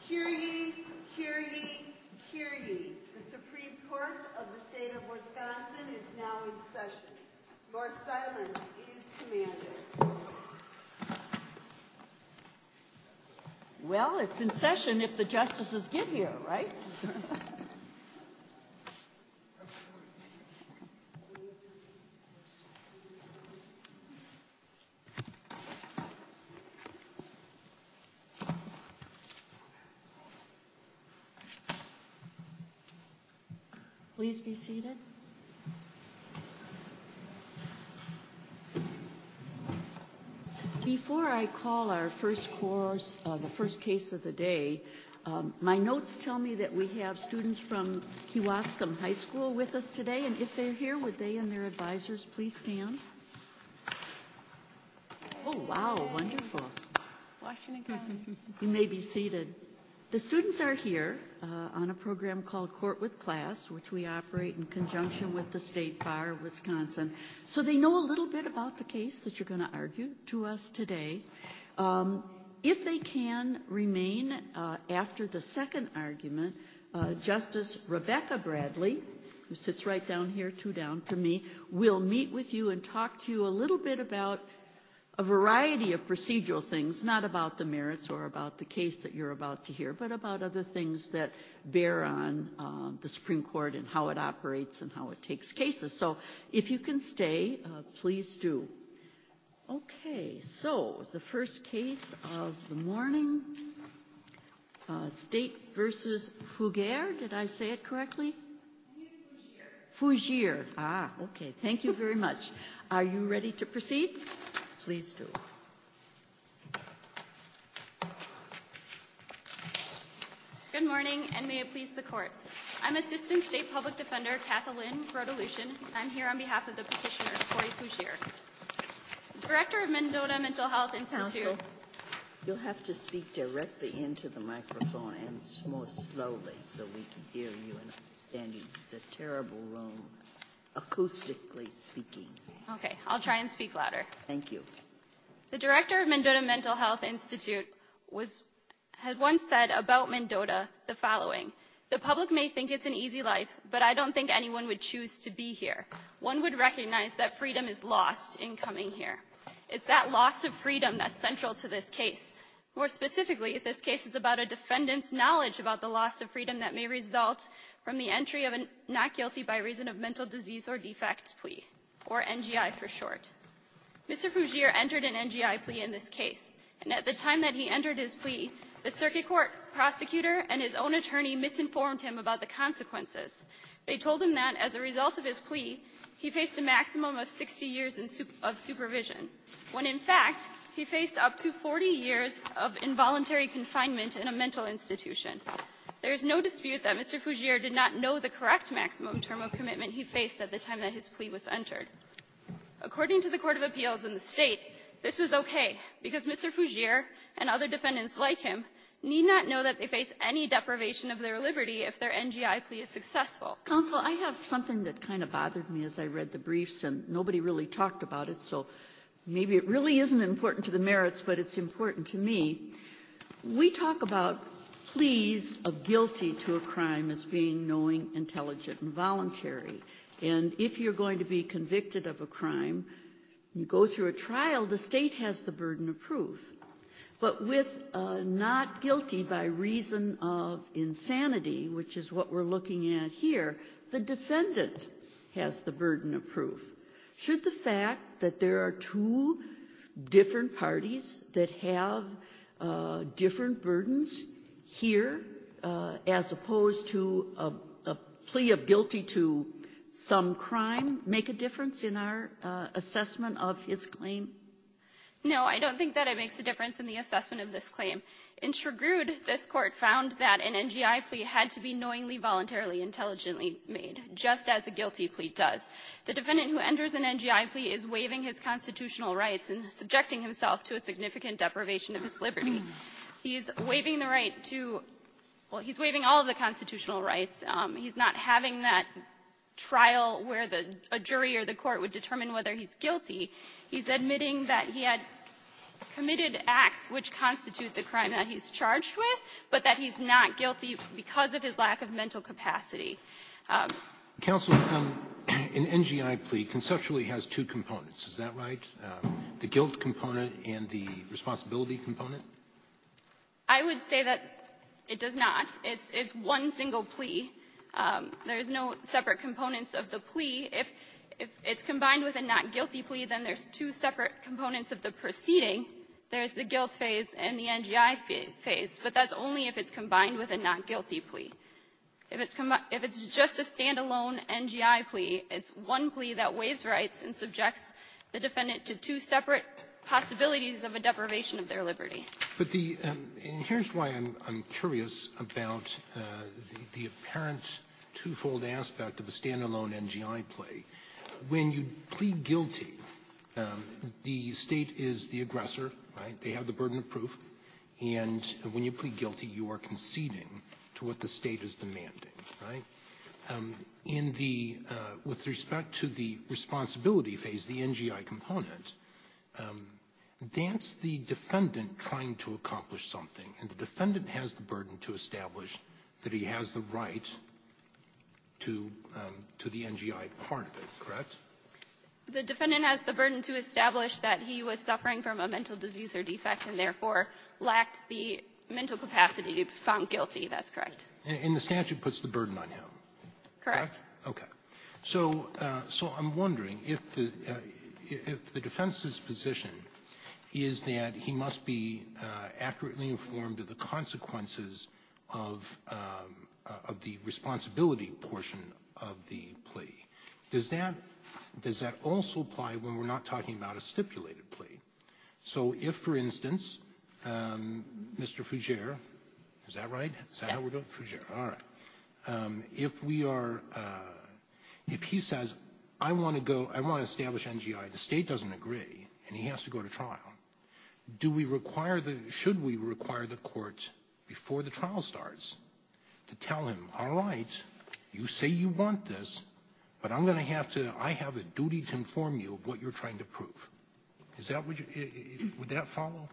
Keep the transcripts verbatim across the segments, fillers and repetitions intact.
Hear ye, hear ye, hear ye. The Supreme Court of the state of Wisconsin is now in session. Your silence is commanded. Well, it's in session if the justices get here, right? Please be seated. Before I call our first course, uh, the first case of the day, um, my notes tell me that we have students from Kewaskum High School with us today, and if they're here, would they and their advisors please stand? Oh, wow, wonderful. Washington County. You may be seated. The students are here uh, on a program called Court with Class, which we operate in conjunction with the State Bar of Wisconsin. So they know a little bit about the case that you're going to argue to us today. Um, if they can remain uh, after the second argument, uh, Justice Rebecca Bradley, who sits right down here, two down from me, will meet with you and talk to you a little bit about a variety of procedural things, not about the merits or about the case that you're about to hear, but about other things that bear on uh, the Supreme Court and how it operates and how it takes cases. So if you can stay, uh, please do. Okay, so the first case of the morning, uh, State versus Fougere. Did I say it correctly? Fougere. Ah, okay. Thank you very much. Are you ready to proceed? Please do. Good morning, and may it please the Court. I'm Assistant State Public Defender Kathleen Grodelucian. I'm here on behalf of the petitioner, Corey Fougere. Director of Mendota Mental Health Institute. Counsel, you'll have to speak directly into the microphone and more slowly so we can hear you and understand you. It's a terrible room, acoustically speaking. Okay, I'll try and speak louder. Thank you. The director of Mendota Mental Health Institute was, had once said about Mendota the following: the public may think it's an easy life, but I don't think anyone would choose to be here. One would recognize that freedom is lost in coming here. It's that loss of freedom that's central to this case. More specifically, this case is about a defendant's knowledge about the loss of freedom that may result from the entry of a not guilty by reason of mental disease or defect plea, or N G I for short. Mister Fougere entered an N G I plea in this case, and at the time that he entered his plea, the circuit court prosecutor and his own attorney misinformed him about the consequences. They told him that as a result of his plea, he faced a maximum of sixty years in su- of supervision, when in fact, he faced up to forty years of involuntary confinement in a mental institution. There is no dispute that Mister Fougere did not know the correct maximum term of commitment he faced at the time that his plea was entered. According to the Court of Appeals in the state, this was okay because Mister Fougere and other defendants like him need not know that they face any deprivation of their liberty if their N G I plea is successful. Counsel, I have something that kind of bothered me as I read the briefs, and nobody really talked about it, so maybe it really isn't important to the merits, but it's important to me. We talk about pleas of guilty to a crime as being knowing, intelligent, and voluntary. And if you're going to be convicted of a crime, you go through a trial, the state has the burden of proof. But with uh, not guilty by reason of insanity, which is what we're looking at here, the defendant has the burden of proof. Should the fact that there are two different parties that have uh, different burdens here, uh, as opposed to a, a plea of guilty to some crime, make a difference in our uh, assessment of his claim? No, I don't think that it makes a difference in the assessment of this claim. In Trugrude, this court found that an N G I plea had to be knowingly, voluntarily, intelligently made, just as a guilty plea does. The defendant who enters an N G I plea is waiving his constitutional rights and subjecting himself to a significant deprivation of his liberty. He's waiving the right to, well, he's waiving all of the constitutional rights. Um, he's not having that trial where the, a jury or the court would determine whether he's guilty. He's admitting that he had committed acts which constitute the crime that he's charged with, but that he's not guilty because of his lack of mental capacity. Um, Counsel, um, an N G I plea conceptually has two components. Is that right? Um, the guilt component and the responsibility component? I would say that it does not. It's, it's one single plea. Um, there's no separate components of the plea. If, if it's combined with a not guilty plea, then there's two separate components of the proceeding. There's the guilt phase and the N G I phase, but that's only if it's combined with a not guilty plea. If it's, com- if it's just a standalone N G I plea, it's one plea that waives rights and subjects the defendant to two separate possibilities of a deprivation of their liberty. But the, um, and here's why I'm, I'm curious about uh, the, the apparent twofold aspect of a standalone N G I plea. When you plead guilty, um, the state is the aggressor, right? They have the burden of proof. And when you plead guilty, you are conceding to what the state is demanding, right? Um, in the, uh, with respect to the responsibility phase, the N G I component, um, that's the defendant trying to accomplish something, and the defendant has the burden to establish that he has the right to, um, to the N G I part of it, correct? The defendant has the burden to establish that he was suffering from a mental disease or defect and therefore lacked the mental capacity to be found guilty. That's correct. And, and the statute puts the burden on him. Correct. Correct? Okay. So, uh, so I'm wondering if the, uh, if the defense's position is that he must be uh, accurately informed of the consequences of, um, uh, of the responsibility portion of the plea. Does that, does that also apply when we're not talking about a stipulated plea? So if, for instance, um, Mister Fougere, is that right? Is that yes. how we're doing? Fougere, all right. Um, if we are, uh, if he says, I want to go, I want to establish N G I, the state doesn't agree, and he has to go to trial, do we require the, should we require the court, before the trial starts, to tell him, all right, you say you want this, but I'm going to have to, I have a duty to inform you of what you're trying to prove. Is that what you, would that follow?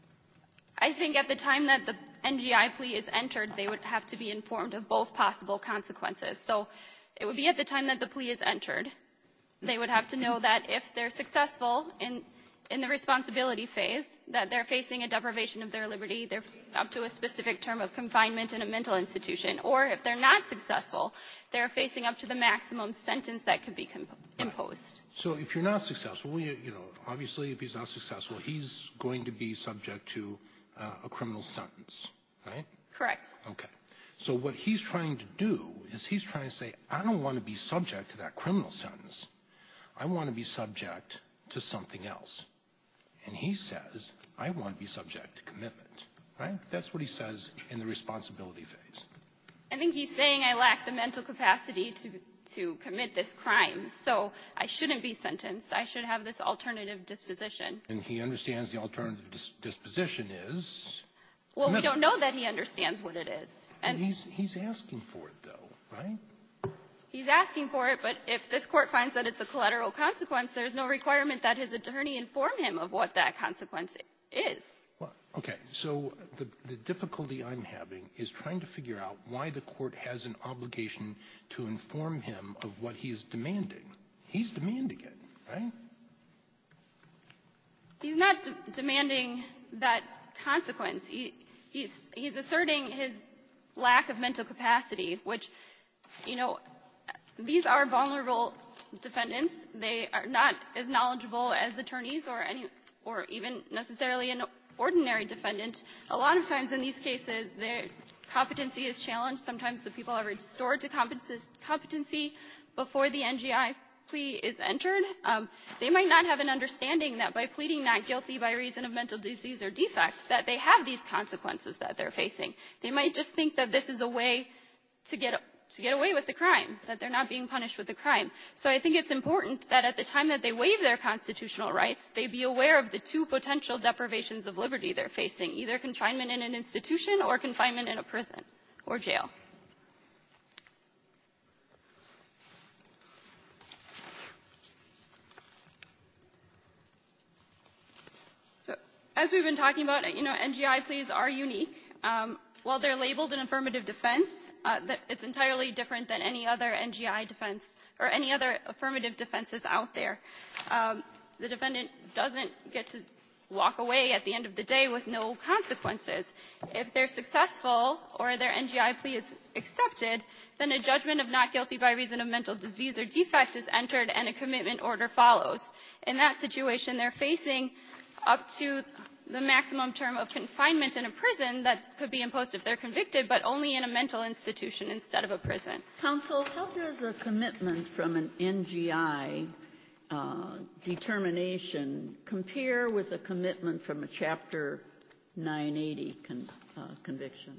I think at the time that the N G I plea is entered, they would have to be informed of both possible consequences. So it would be at the time that the plea is entered. They would have to know that if they're successful in, in the responsibility phase, that they're facing a deprivation of their liberty, they're up to a specific term of confinement in a mental institution, or if they're not successful, they're facing up to the maximum sentence that could be comp- imposed. So if you're not successful, well, you, you know, obviously if he's not successful, he's going to be subject to uh, a criminal sentence, right? Correct. Okay. So what he's trying to do is he's trying to say, I don't want to be subject to that criminal sentence. I want to be subject to something else. And he says, I want to be subject to commitment, right? That's what he says in the responsibility phase. I think he's saying I lack the mental capacity to to commit this crime, so I shouldn't be sentenced. I should have this alternative disposition. And he understands the alternative dis- disposition is? Well, commitment. we don't know that he understands what it is. And he's, he's asking for it, though, right? He's asking for it, but if this court finds that it's a collateral consequence, there's no requirement that his attorney inform him of what that consequence is. Well, okay. So the, the difficulty I'm having is trying to figure out why the court has an obligation to inform him of what he is demanding. He's demanding it, right? He's not de- demanding that consequence. He, he's, he's asserting his lack of mental capacity, which, you know, these are vulnerable defendants. They are not as knowledgeable as attorneys or any, or even necessarily an ordinary defendant. A lot of times in these cases, their competency is challenged. Sometimes the people are restored to competency before the N G I plea is entered. Um, they might not have an understanding that by pleading not guilty by reason of mental disease or defect, that they have these consequences that they're facing. They might just think that this is a way to get to get away with the crime, that they're not being punished with the crime. So I think it's important that at the time that they waive their constitutional rights, they be aware of the two potential deprivations of liberty they're facing, either confinement in an institution or confinement in a prison or jail. So as we've been talking about, you know, N G I pleas are unique. Um, while they're labeled an affirmative defense, uh, it's entirely different than any other N G I defense or any other affirmative defenses out there. Um, the defendant doesn't get to walk away at the end of the day with no consequences. If they're successful or their N G I plea is accepted, then a judgment of not guilty by reason of mental disease or defect is entered and a commitment order follows. In that situation, they're facing up to the maximum term of confinement in a prison that could be imposed if they're convicted, but only in a mental institution instead of a prison. Counsel, how does a commitment from an N G I uh, determination compare with a commitment from a Chapter nine eighty con, uh, conviction?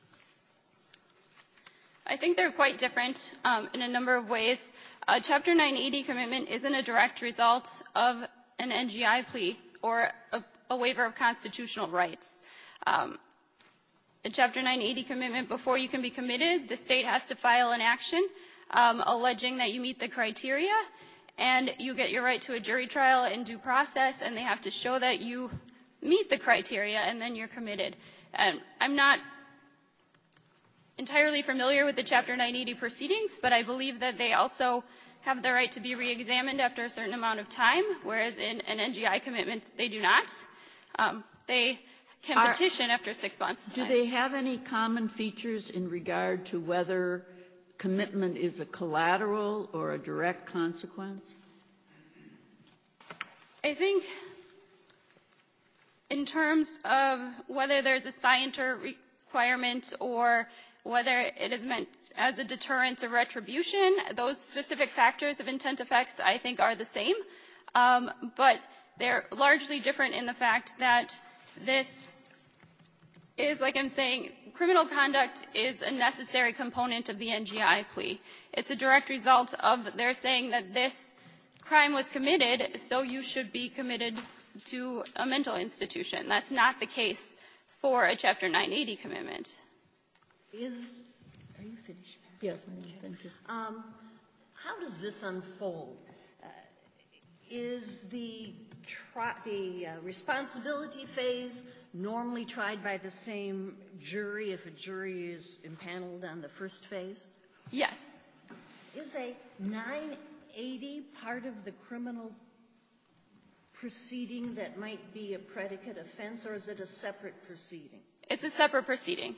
I think they're quite different um, in a number of ways. A Chapter nine eighty commitment isn't a direct result of an N G I plea or a, a waiver of constitutional rights. Um, a Chapter nine eighty commitment, before you can be committed, the state has to file an action um, alleging that you meet the criteria, and you get your right to a jury trial in due process, and they have to show that you meet the criteria, and then you're committed. And I'm not entirely familiar with the Chapter nine eighty proceedings, but I believe that they also have the right to be reexamined after a certain amount of time, whereas in an N G I commitment, they do not. Um, they can Are, petition after six months. Do they have any common features in regard to whether commitment is a collateral or a direct consequence? I think in terms of whether there's a scienter requirement or whether it is meant as a deterrent or retribution, those specific factors of intent effects, I think, are the same. Um, but they're largely different in the fact that this is, like I'm saying, criminal conduct is a necessary component of the N G I plea. It's a direct result of their saying that this crime was committed, so you should be committed to a mental institution. That's not the case for a Chapter nine eighty commitment. Is, are you finished? Yes, I am. Thank you. Um, how does this unfold? Uh, is the, tri- the uh, responsibility phase normally tried by the same jury if a jury is impaneled on the first phase? Yes. Is a nine eighty part of the criminal proceeding that might be a predicate offense, or is it a separate proceeding? It's a separate proceeding.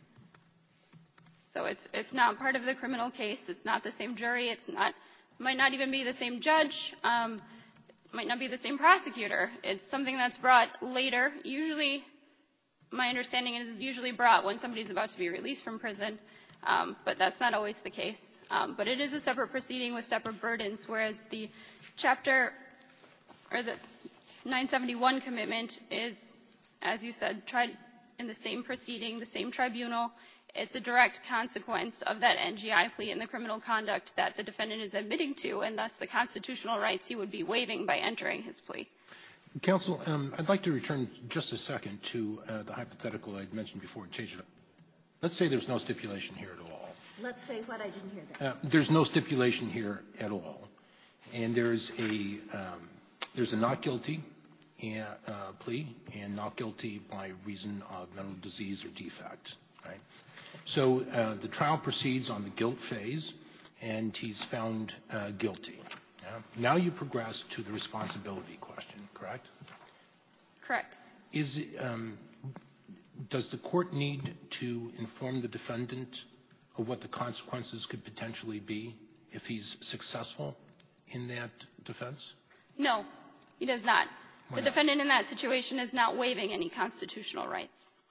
So it's it's not part of the criminal case. It's not the same jury. It's not might not even be the same judge. Um, might not be the same prosecutor. It's something that's brought later. Usually, my understanding is it's usually brought when somebody's about to be released from prison, um, but that's not always the case. Um, but it is a separate proceeding with separate burdens, whereas the chapter or the nine seventy-one commitment is, as you said, tried in the same proceeding, the same tribunal. It's a direct consequence of that N G I plea and the criminal conduct that the defendant is admitting to, and thus the constitutional rights he would be waiving by entering his plea. Counsel, um, I'd like to return just a second to uh, the hypothetical I'd mentioned before and change it up. Let's say there's no stipulation here at all. Let's say what? I didn't hear that. Uh, there's no stipulation here at all, and there's a um, there's a not guilty and, uh, plea and not guilty by reason of mental disease or defect. Right. So uh, the trial proceeds on the guilt phase, and he's found uh, guilty. Yeah? Now you progress to the responsibility question, correct? Correct. Is it, um, does the court need to inform the defendant of what the consequences could potentially be if he's successful in that defense? No, he does not. Why the not? defendant in that situation is not waiving any constitutional rights.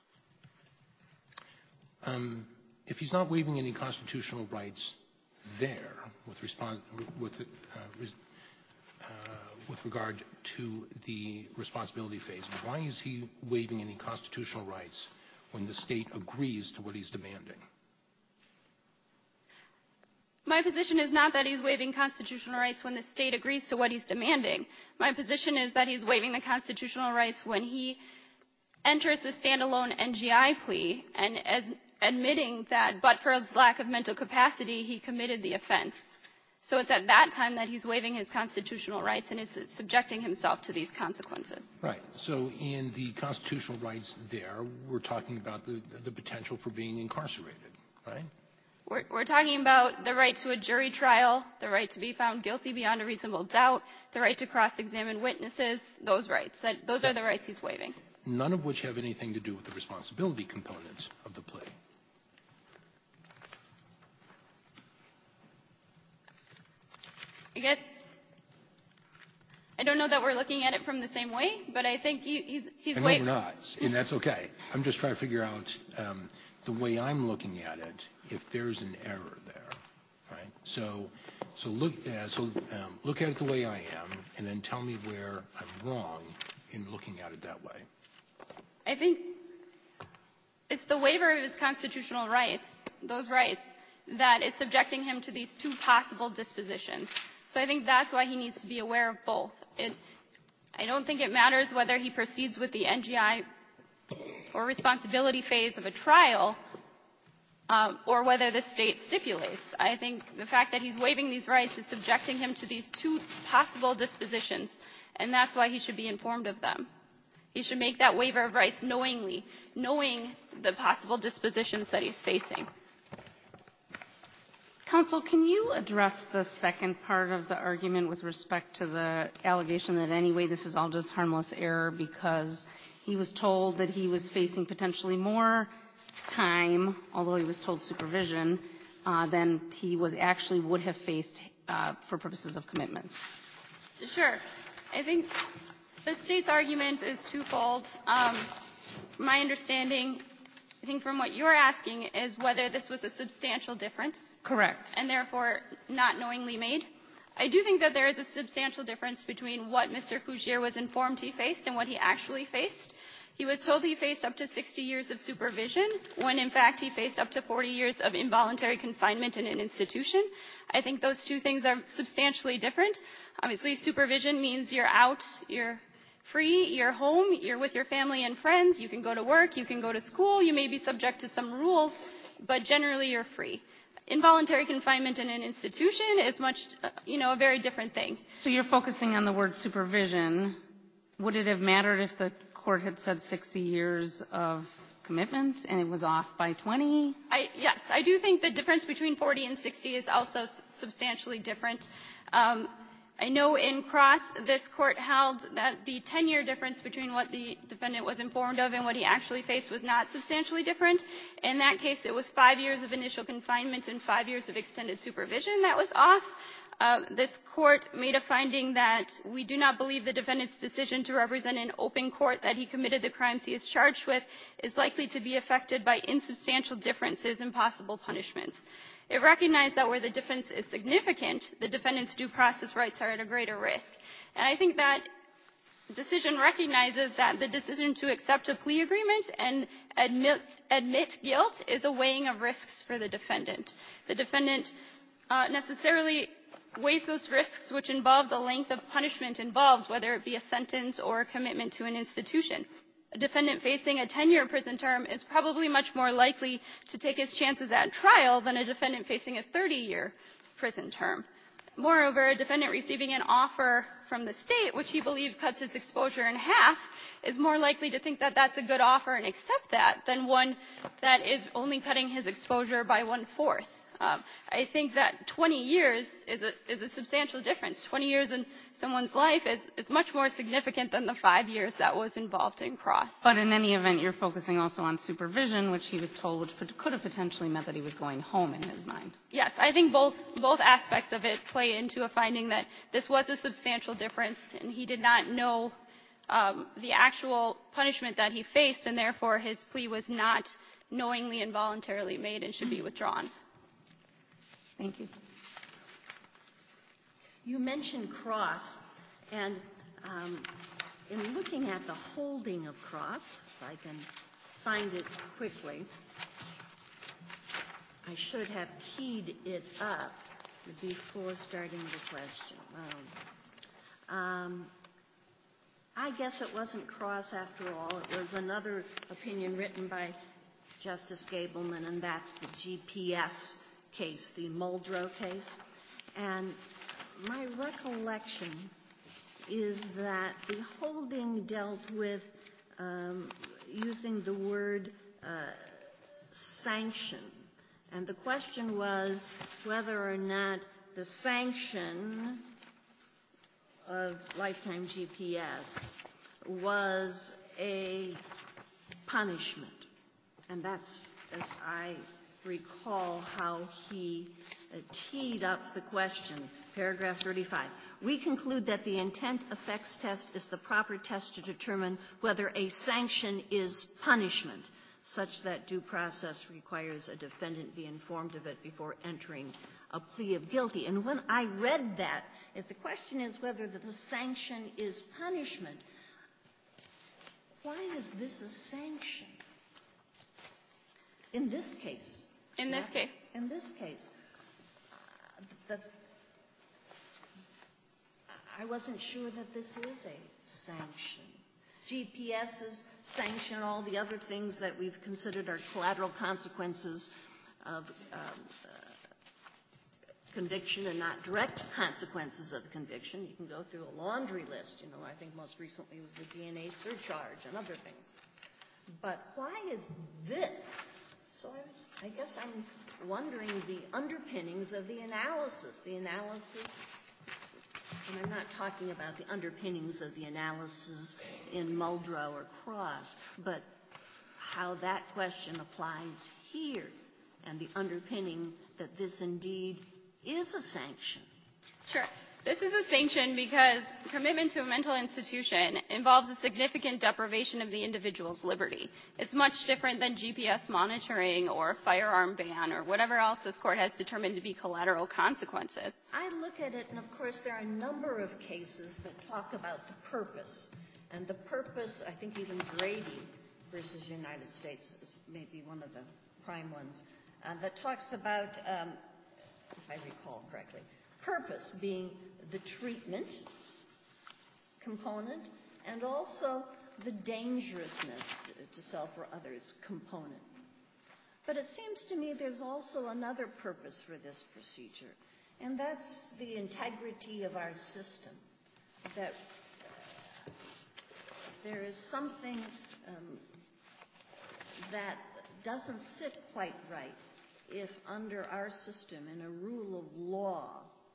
Um, if he's not waiving any constitutional rights there with, respons- with, uh, res- uh, with regard to the responsibility phase, why is he waiving any constitutional rights when the state agrees to what he's demanding? My position is not that he's waiving constitutional rights when the state agrees to what he's demanding. My position is that he's waiving the constitutional rights when he enters the standalone N G I plea and as admitting that but for his lack of mental capacity, he committed the offense. So it's at that time that he's waiving his constitutional rights and is subjecting himself to these consequences. Right. So in the constitutional rights there, we're talking about the, the potential for being incarcerated, right? We're, we're talking about the right to a jury trial, the right to be found guilty beyond a reasonable doubt, the right to cross-examine witnesses, those rights. That, those are the rights he's waiving. None of which have anything to do with the responsibility component of the plea. I guess I don't know that we're looking at it from the same way, but I think he, he's he's I know way- we're not, and that's okay. I'm just trying to figure out um, the way I'm looking at it, if there's an error there, right? So, so look, uh, so um, look at it the way I am, and then tell me where I'm wrong in looking at it that way. I think it's the waiver of his constitutional rights, those rights, that is subjecting him to these two possible dispositions. So I think that's why he needs to be aware of both. It, I don't think it matters whether he proceeds with the N G I or responsibility phase of a trial um, or whether the state stipulates. I think the fact that he's waiving these rights is subjecting him to these two possible dispositions, and that's why he should be informed of them. He should make that waiver of rights knowingly, knowing the possible dispositions that he's facing. Counsel, can you address the second part of the argument with respect to the allegation that anyway this is all just harmless error because he was told that he was facing potentially more time, although he was told supervision, uh, than he was actually would have faced uh, for purposes of commitment? Sure. I think the state's argument is twofold. Um, my understanding, I think from what you're asking, is whether this was a substantial difference. Correct. And therefore not knowingly made. I do think that there is a substantial difference between what Mister Fougier was informed he faced and what he actually faced. He was told he faced up to sixty years of supervision, when in fact he faced up to forty years of involuntary confinement in an institution. I think those two things are substantially different. Obviously, supervision means you're out, you're free, you're home, you're with your family and friends, you can go to work, you can go to school, you may be subject to some rules, but generally you're free. Involuntary confinement in an institution is much, uh, you know, a very different thing. So you're focusing on the word supervision. Would it have mattered if the court had said sixty years of commitment and it was off by twenty? I, yes, I do think the difference between forty and sixty is also s- substantially different. Um, I know in Cross, this court held that the ten-year difference between what the defendant was informed of and what he actually faced was not substantially different. In that case, it was five years of initial confinement and five years of extended supervision that was off. Uh, this court made a finding that we do not believe the defendant's decision to represent in open court that he committed the crimes he is charged with is likely to be affected by insubstantial differences in possible punishments. It recognized that where the difference is significant, the defendant's due process rights are at a greater risk. And I think that decision recognizes that the decision to accept a plea agreement and admit, admit guilt is a weighing of risks for the defendant. The defendant uh, necessarily weighs those risks which involve the length of punishment involved, whether it be a sentence or a commitment to an institution. A defendant facing a ten-year prison term is probably much more likely to take his chances at trial than a defendant facing a thirty-year prison term. Moreover, a defendant receiving an offer from the state, which he believed cuts his exposure in half, is more likely to think that that's a good offer and accept that than one that is only cutting his exposure by one-fourth. Um, I think that twenty years is a, is a substantial difference. twenty years in someone's life is, is much more significant than the five years that was involved in Cross. But in any event, you're focusing also on supervision, which he was told which could have potentially meant that he was going home in his mind. Yes, I think both, both aspects of it play into a finding that this was a substantial difference, and he did not know um, the actual punishment that he faced, and therefore his plea was not knowingly and voluntarily made and should be withdrawn. Thank you. You mentioned Cross, and um, in looking at the holding of Cross, if I can find it quickly, I should have keyed it up before starting the question. Um, um, I guess it wasn't Cross after all. It was another opinion written by Justice Gableman, and that's the G P S case, the Muldrow case. And my recollection is that the holding dealt with um, using the word uh, sanction. And the question was whether or not the sanction of lifetime G P S was a punishment. And that's, as I recall, how he uh, teed up the question. Paragraph thirty-five. We conclude that the intent effects test is the proper test to determine whether a sanction is punishment, such that due process requires a defendant be informed of it before entering a plea of guilty. And when I read that, if the question is whether the sanction is punishment, why is this a sanction? In this case. In this case. In this case. Uh, the, I wasn't sure that this is a sanction. G P S's sanction all the other things that we've considered are collateral consequences of um, uh, conviction and not direct consequences of conviction. You can go through a laundry list. You know, I think most recently was the D N A surcharge and other things. But why is this? So I, was, I guess I'm wondering the underpinnings of the analysis. The analysis, and I'm not talking about the underpinnings of the analysis in Muldrow or Cross, but how that question applies here and the underpinning that this indeed is a sanction. Sure. This is a sanction because commitment to a mental institution involves a significant deprivation of the individual's liberty. It's much different than G P S monitoring or a firearm ban or whatever else this court has determined to be collateral consequences. I look at it, and of course there are a number of cases that talk about the purpose. And the purpose, I think even Grady versus United States is maybe one of the prime ones, uh, that talks about, um, if I recall correctly, purpose being the treatment component and also the dangerousness to self or others component. But it seems to me there's also another purpose for this procedure, and that's the integrity of our system, that uh, there is something um, that doesn't sit quite right if under our system, in a rule of law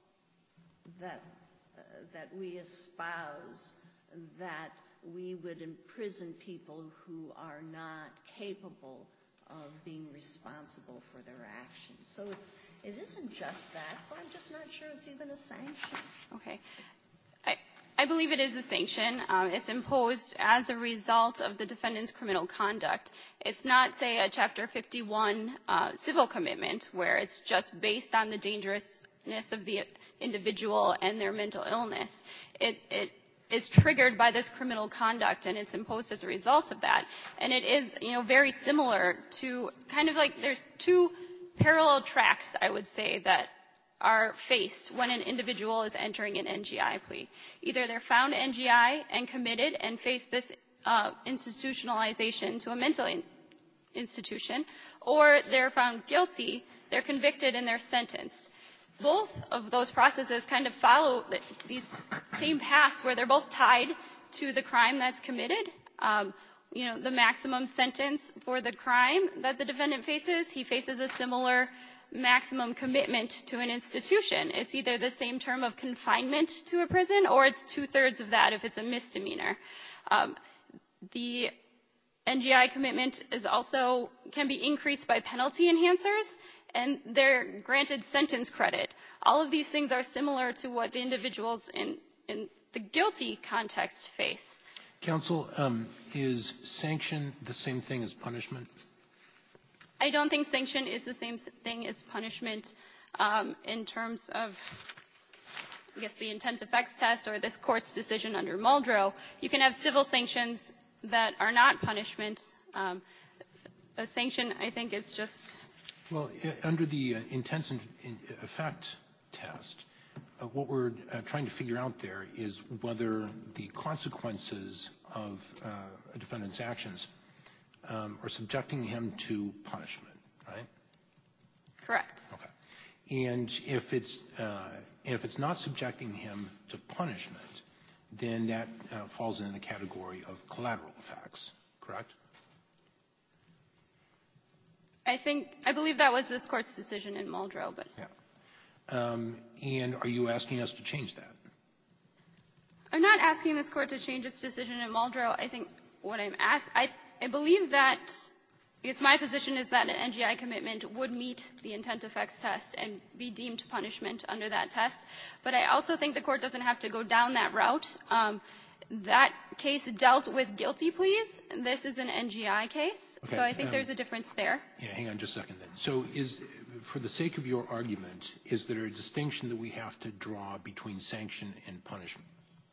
that uh, that we espouse, that we would imprison people who are not capable of being responsible for their actions. So it's it isn't just that. So I'm just not sure it's even a sanction. Okay. I, I believe it is a sanction. Um, it's imposed as a result of the defendant's criminal conduct. It's not, say, a Chapter fifty-one uh, civil commitment where it's just based on the dangerousness of the individual and their mental illness. It, it is triggered by this criminal conduct, and it's imposed as a result of that. And it is, you know, very similar to kind of like there's two parallel tracks, I would say, that are faced when an individual is entering an N G I plea. Either they're found N G I and committed and face this uh, institutionalization to a mental in- institution, or they're found guilty, they're convicted, and they're sentenced. Both of those processes kind of follow these same paths where they're both tied to the crime that's committed. Um, you know, the maximum sentence for the crime that the defendant faces, he faces a similar maximum commitment to an institution. It's either the same term of confinement to a prison, or it's two-thirds of that if it's a misdemeanor. Um, the N G I commitment is also can be increased by penalty enhancers, and they're granted sentence credit. All of these things are similar to what the individuals in, in the guilty context face. Counsel, um, is sanction the same thing as punishment? I don't think sanction is the same thing as punishment um, in terms of, I guess, the intent effects test or this court's decision under Muldrow. You can have civil sanctions that are not punishment. Um, a sanction, I think, is just... Well, under the uh, intent and in effect test, uh, what we're uh, trying to figure out there is whether the consequences of uh, a defendant's actions um, are subjecting him to punishment, right? Correct. Okay. And if it's uh, and if it's not subjecting him to punishment, then that uh, falls into the category of collateral effects, correct? I think, I believe that was this court's decision in Muldrow, but. Yeah. Um, and are you asking us to change that? I'm not asking this court to change its decision in Muldrow. I think what I'm asked, I, I believe that, because my position is that an N G I commitment would meet the intent effects test and be deemed punishment under that test. But I also think the court doesn't have to go down that route. Um, that case dealt with guilty pleas. This is an N G I case. Okay, so I think um, there's a difference there. Yeah, hang on just a second then. So is, for the sake of your argument, is there a distinction that we have to draw between sanction and punishment?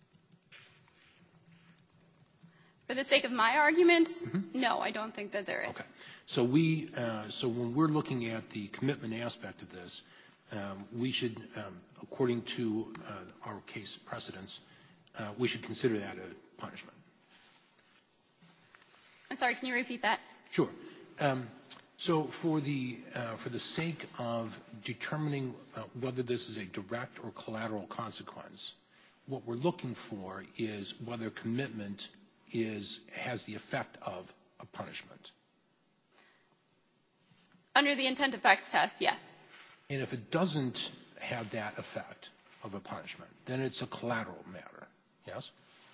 For the sake of my argument, Mm-hmm. no, I don't think that there is. Okay. So we, uh, so when we're looking at the commitment aspect of this, um, we should, um, according to uh, our case precedents, uh, we should consider that a punishment. I'm sorry, can you repeat that? Sure. Um, so for the uh, for the sake of determining uh, whether this is a direct or collateral consequence, what we're looking for is whether commitment is has the effect of a punishment. Under the intent effects test, yes. And if it doesn't have that effect of a punishment, then it's a collateral matter. Yes?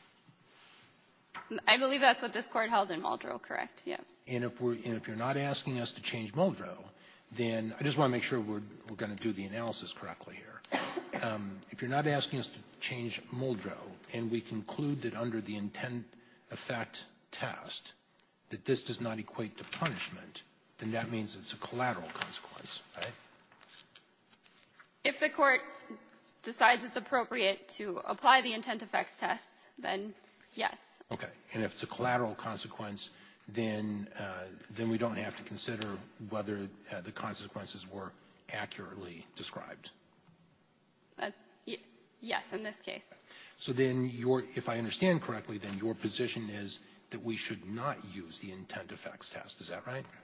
I believe that's what this court held in Muldrow, correct? Yes. And if we're and if you're not asking us to change Muldrow, then I just want to make sure we're we're going to do the analysis correctly here. Um, if you're not asking us to change Muldrow, and we conclude that under the intent effect test that this does not equate to punishment, then that means it's a collateral consequence, right? If the court decides it's appropriate to apply the intent effects test, then yes. Okay. And if it's a collateral consequence, then uh, then we don't have to consider whether uh, the consequences were accurately described. Uh, y- yes, in this case. So then your, if I understand correctly, then your position is that we should not use the intent effects test. Is that right?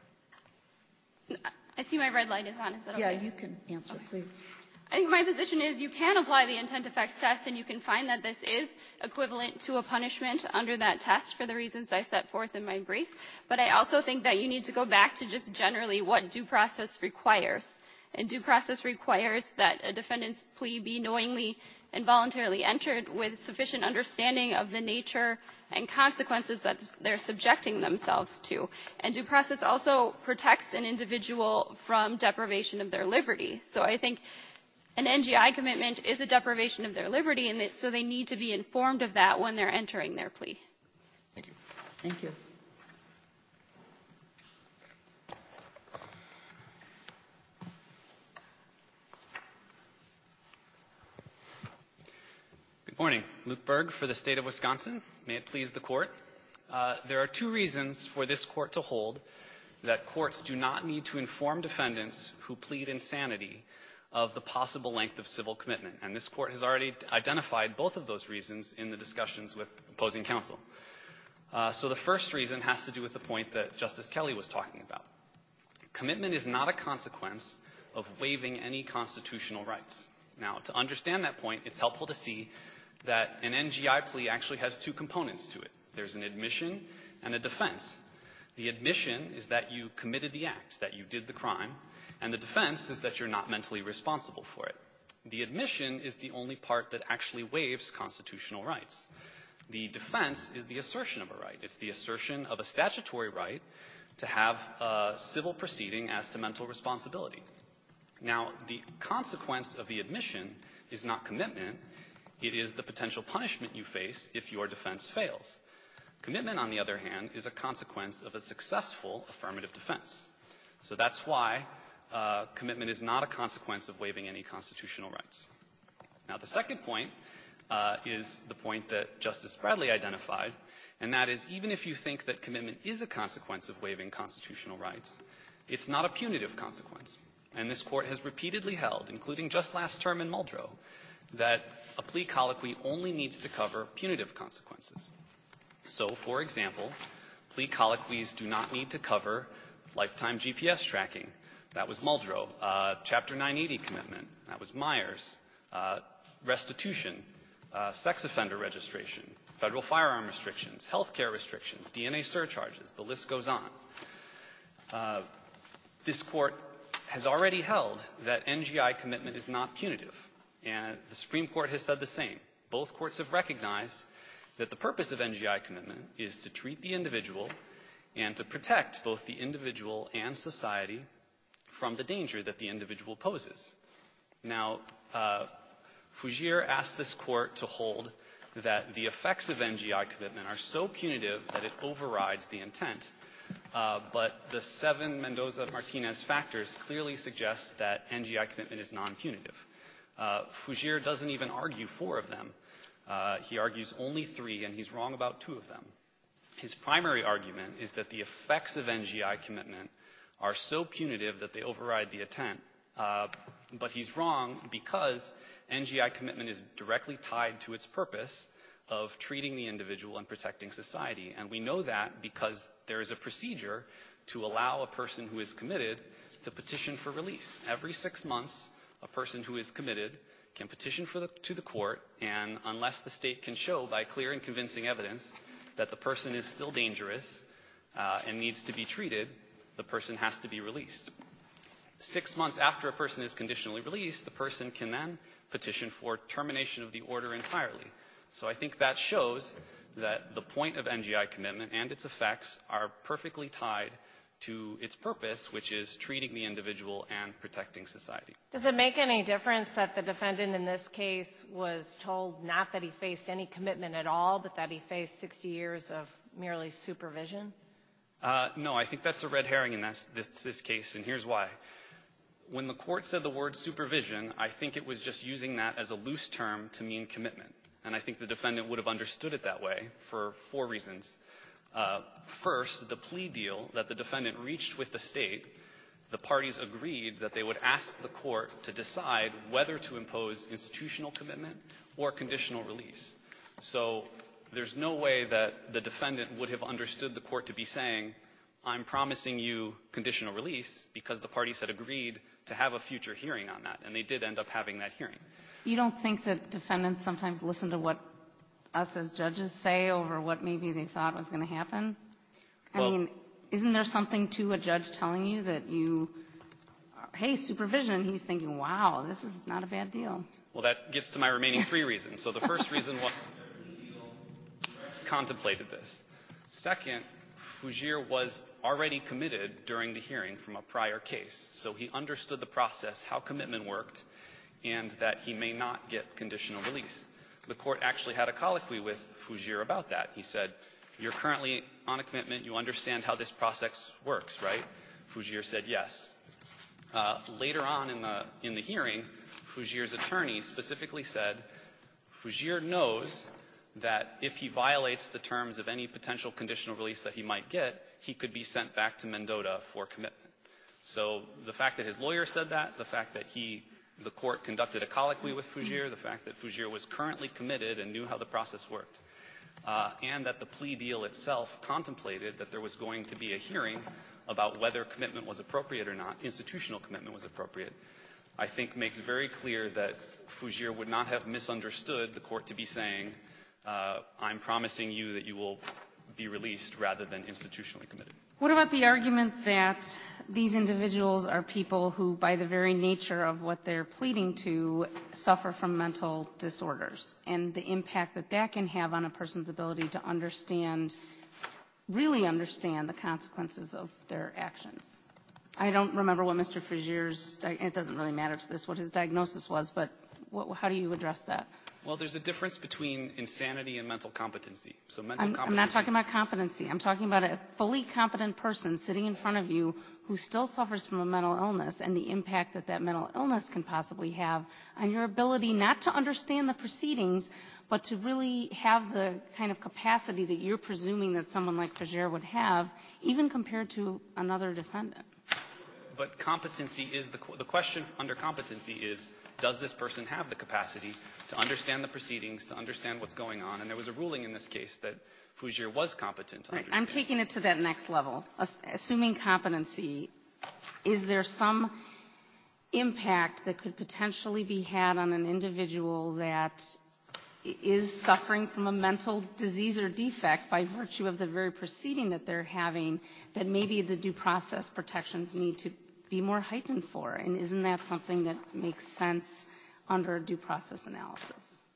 I see my red light is on. Is that okay? Yeah, you can answer, please. I think my position is you can apply the intent effects test and you can find that this is equivalent to a punishment under that test for the reasons I set forth in my brief. But I also think that you need to go back to just generally what due process requires. And due process requires that a defendant's plea be knowingly and voluntarily entered with sufficient understanding of the nature and consequences that they're subjecting themselves to. And due process also protects an individual from deprivation of their liberty. So I think an N G I commitment is a deprivation of their liberty, and so they need to be informed of that when they're entering their plea. Thank you. Thank you. Good morning. Luke Berg for the state of Wisconsin. May it please the court. Uh, there are two reasons for this court to hold that courts do not need to inform defendants who plead insanity of the possible length of civil commitment. And this court has already identified both of those reasons in the discussions with opposing counsel. Uh, so the first reason has to do with the point that Justice Kelly was talking about. Commitment is not a consequence of waiving any constitutional rights. Now, to understand that point, it's helpful to see that an N G I plea actually has two components to it. There's an admission and a defense. The admission is that you committed the act, that you did the crime, and the defense is that you're not mentally responsible for it. The admission is the only part that actually waives constitutional rights. The defense is the assertion of a right. It's the assertion of a statutory right to have a civil proceeding as to mental responsibility. Now, the consequence of the admission is not commitment. It is the potential punishment you face if your defense fails. Commitment, on the other hand, is a consequence of a successful affirmative defense. So that's why uh, commitment is not a consequence of waiving any constitutional rights. Now, the second point uh, is the point that Justice Bradley identified, and that is even if you think that commitment is a consequence of waiving constitutional rights, it's not a punitive consequence. And this court has repeatedly held, including just last term in Muldrow, that a plea colloquy only needs to cover punitive consequences. So, for example, plea colloquies do not need to cover lifetime G P S tracking. That was Muldrow. Uh, Chapter nine eighty commitment. That was Myers. uh, restitution, uh, sex offender registration, federal firearm restrictions, health care restrictions, D N A surcharges. The list goes on. Uh, this court has already held that N G I commitment is not punitive, and the Supreme Court has said the same. Both courts have recognized that the purpose of N G I commitment is to treat the individual and to protect both the individual and society from the danger that the individual poses. Now, uh, Fougere asked this court to hold that the effects of N G I commitment are so punitive that it overrides the intent. Uh, but the seven Mendoza-Martinez factors clearly suggest that N G I commitment is non-punitive. Uh, Fougere doesn't even argue four of them. Uh, he argues only three, and he's wrong about two of them. His primary argument is that the effects of N G I commitment are so punitive that they override the intent. Uh, but he's wrong because N G I commitment is directly tied to its purpose of treating the individual and protecting society. And we know that because there is a procedure to allow a person who is committed to petition for release. Every six months, a person who is committed can petition for the, to the court, and unless the state can show by clear and convincing evidence that the person is still dangerous uh, and needs to be treated, the person has to be released. Six months after a person is conditionally released, the person can then petition for termination of the order entirely. So I think that shows that the point of N G I commitment and its effects are perfectly tied to its purpose, which is treating the individual and protecting society. Does it make any difference that the defendant in this case was told not that he faced any commitment at all, but that he faced sixty years of merely supervision? Uh, no, I think that's a red herring in this, this, this case, and here's why. When the court said the word supervision, I think it was just using that as a loose term to mean commitment. And I think the defendant would have understood it that way for four reasons. Uh, first, the plea deal that the defendant reached with the state, the parties agreed that they would ask the court to decide whether to impose institutional commitment or conditional release. So there's no way that the defendant would have understood the court to be saying, I'm promising you conditional release, because the parties had agreed to have a future hearing on that, and they did end up having that hearing. You don't think that defendants sometimes listen to what us as judges say over what maybe they thought was going to happen? I Well, mean, isn't there something to a judge telling you that you, hey, supervision, he's thinking, wow, this is not a bad deal? Well, that gets to my remaining three reasons. So the first reason was contemplated this. Second, Fougere was already committed during the hearing from a prior case. So he understood the process, how commitment worked, and that he may not get conditional release. The court actually had a colloquy with Fougere about that. He said, you're currently on a commitment. You understand how this process works, right? Fougere said yes. Uh, later on in the, in the hearing, Fougere's attorney specifically said, Fougere knows that if he violates the terms of any potential conditional release that he might get, he could be sent back to Mendota for commitment. So the fact that his lawyer said that, the fact that he, the court conducted a colloquy with Fougere, the fact that Fougere was currently committed and knew how the process worked, uh, and that the plea deal itself contemplated that there was going to be a hearing about whether commitment was appropriate or not, institutional commitment was appropriate, I think makes very clear that Fougere would not have misunderstood the court to be saying, uh, I'm promising you that you will be released rather than institutionally committed. What about the argument that these individuals are people who, by the very nature of what they're pleading to, suffer from mental disorders and the impact that that can have on a person's ability to understand, really understand the consequences of their actions? I don't remember what Mister Fougere's, it doesn't really matter to this, what his diagnosis was, but what, how do you address that? Well, there's a difference between insanity and mental competency. So mental I'm, competency. I'm not talking about competency. I'm talking about a fully competent person sitting in front of you who still suffers from a mental illness and the impact that that mental illness can possibly have on your ability not to understand the proceedings, but to really have the kind of capacity that you're presuming that someone like Fougere would have, even compared to another defendant. But competency is the, the question under competency is, does this person have the capacity to understand the proceedings, to understand what's going on? And there was a ruling in this case that Fougere was competent to Right. understand. I'm taking it to that next level. Assuming competency, is there some impact that could potentially be had on an individual that is suffering from a mental disease or defect by virtue of the very proceeding that they're having, that maybe the due process protections need to be more heightened for? And isn't that something that makes sense under a due process analysis?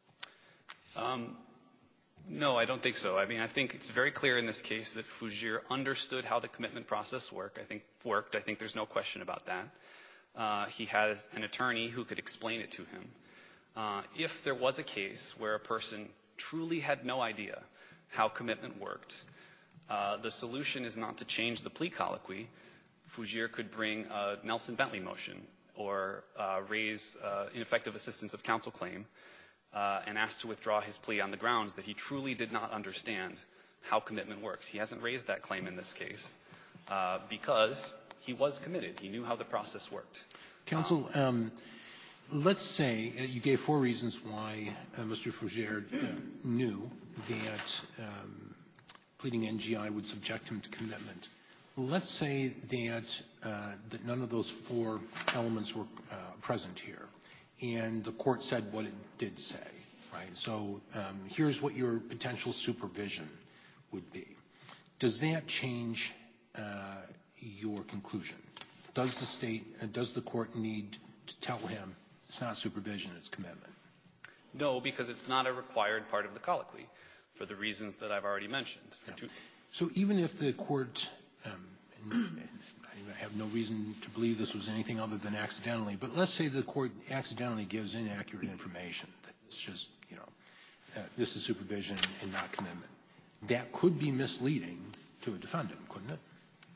Um, no, I don't think so. I mean, I think it's very clear in this case that Fougere understood how the commitment process worked. I think worked. I think there's no question about that. Uh, he had an attorney who could explain it to him. Uh, if there was a case where a person truly had no idea how commitment worked, uh, the solution is not to change the plea colloquy. Fougere could bring a Nelson Bentley motion or uh, raise uh, ineffective assistance of counsel claim uh, and ask to withdraw his plea on the grounds that he truly did not understand how commitment works. He hasn't raised that claim in this case uh, because he was committed. He knew how the process worked. Counsel, um, let's say uh, you gave four reasons why uh, Mister Fougere uh, knew that um, pleading N G I would subject him to commitment. Let's say that, uh, that none of those four elements were uh, present here, and the court said what it did say, right? So um, here's what your potential supervision would be. Does that change uh, your conclusion? Does the state, uh, does the court need to tell him it's not supervision, it's commitment? No, because it's not a required part of the colloquy for the reasons that I've already mentioned. Yeah. So even if the court, um, and I have no reason to believe this was anything other than accidentally, but let's say the court accidentally gives inaccurate information. That it's just, you know, uh, this is supervision and not commitment. That could be misleading to a defendant, couldn't it?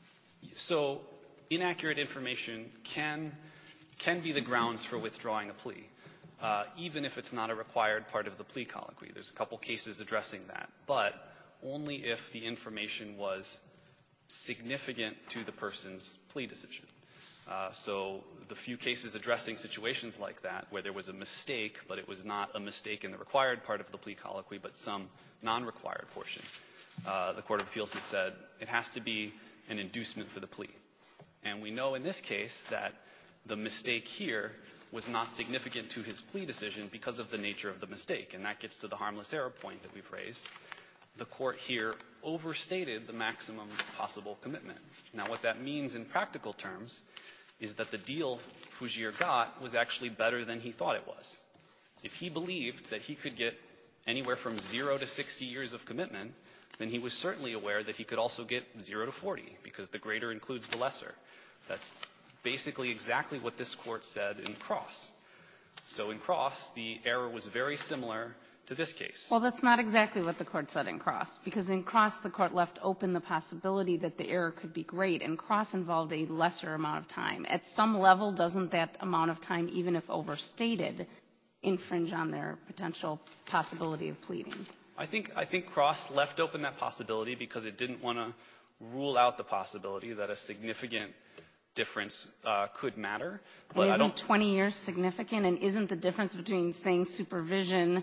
So inaccurate information can can be the grounds for withdrawing a plea, uh, even if it's not a required part of the plea colloquy. There's a couple cases addressing that, but only if the information was significant to the person's plea decision. Uh, so the few cases addressing situations like that, where there was a mistake, but it was not a mistake in the required part of the plea colloquy, but some non-required portion, uh, the Court of Appeals has said it has to be an inducement for the plea. And we know in this case that the mistake here was not significant to his plea decision because of the nature of the mistake. And that gets to the harmless error point that we've raised. The court here overstated the maximum possible commitment. Now, what that means in practical terms is that the deal Fougere got was actually better than he thought it was. If he believed that he could get anywhere from zero to sixty years of commitment, then he was certainly aware that he could also get zero to forty, because the greater includes the lesser. That's basically exactly what this court said in Cross. So in Cross, the error was very similar to this case. Well, that's not exactly what the court said in Cross, because in Cross the court left open the possibility that the error could be great, and Cross involved a lesser amount of time. At some level, doesn't that amount of time, even if overstated, infringe on their potential possibility of pleading? I think, I think Cross left open that possibility because it didn't want to rule out the possibility that a significant difference uh, could matter. But and I isn't don't twenty years significant? And isn't the difference between saying supervision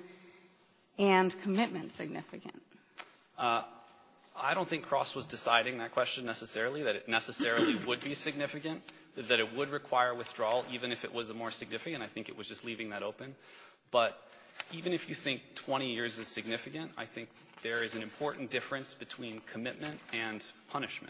and commitment significant? Uh, I don't think Cross was deciding that question necessarily, that it necessarily would be significant, that it would require withdrawal even if it was a more significant. I think it was just leaving that open. But even if you think twenty years is significant, I think there is an important difference between commitment and punishment.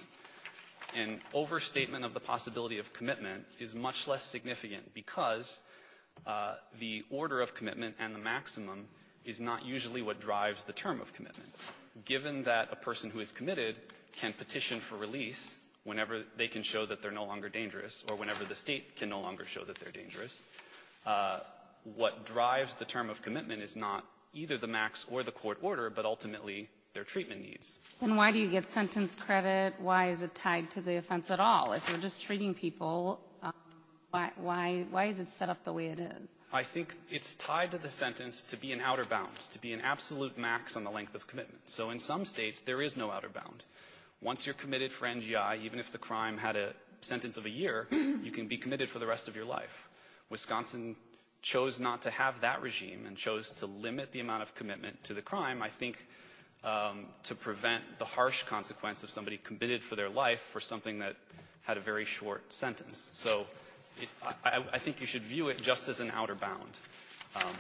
An overstatement of the possibility of commitment is much less significant because uh, the order of commitment and the maximum is not usually what drives the term of commitment. Given that a person who is committed can petition for release whenever they can show that they're no longer dangerous, or whenever the state can no longer show that they're dangerous, uh, what drives the term of commitment is not either the max or the court order, but ultimately their treatment needs. Then why do you get sentence credit? Why is it tied to the offense at all? If you're just treating people, um, why, why, why is it set up the way it is? I think it's tied to the sentence to be an outer bound, to be an absolute max on the length of commitment. So in some states, there is no outer bound. Once you're committed for N G I, even if the crime had a sentence of a year, you can be committed for the rest of your life. Wisconsin chose not to have that regime and chose to limit the amount of commitment to the crime, I think, um, to prevent the harsh consequence of somebody committed for their life for something that had a very short sentence. So it, I, I think you should view it just as an outer bound. Um,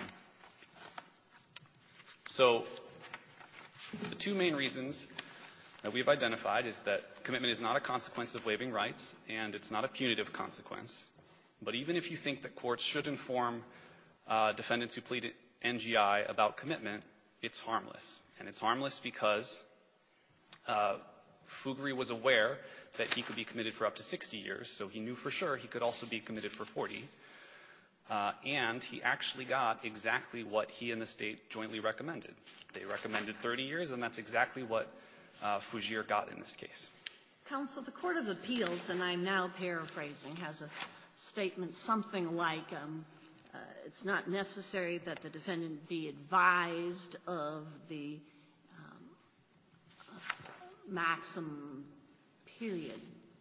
so the two main reasons that we've identified is that commitment is not a consequence of waiving rights, and it's not a punitive consequence. But even if you think that courts should inform uh, defendants who plead N G I about commitment, it's harmless. And it's harmless because uh, Fugri was aware that he could be committed for up to sixty years, so he knew for sure he could also be committed for forty. Uh, and he actually got exactly what he and the state jointly recommended. They recommended thirty years, and that's exactly what uh, Fugir got in this case. Counsel, the Court of Appeals, and I'm now paraphrasing, has a statement something like, um, uh, it's not necessary that the defendant be advised of the um, uh, maximum period